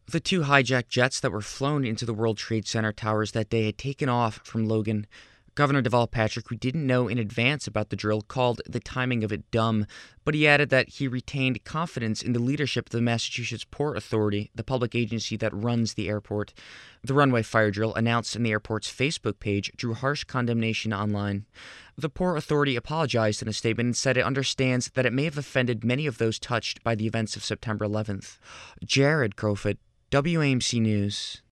The two hijacked jets that were flown into the World Trade Center towers that day had taken off from Logan. Governor Deval Patrick, who didn't know in advance about the drill, called the timing of it dumb, but he added that he retained confidence in the leadership of the Massachusetts Port Authority, the public agency that runs the airport. The runway fire drill, announced in the airport's Facebook page, drew harsh condemnation online. The Port Authority apologized in a statement and said it understands that it may have offended many of those touched by the events of September 11th. Jared Crowfoot, WAMC News.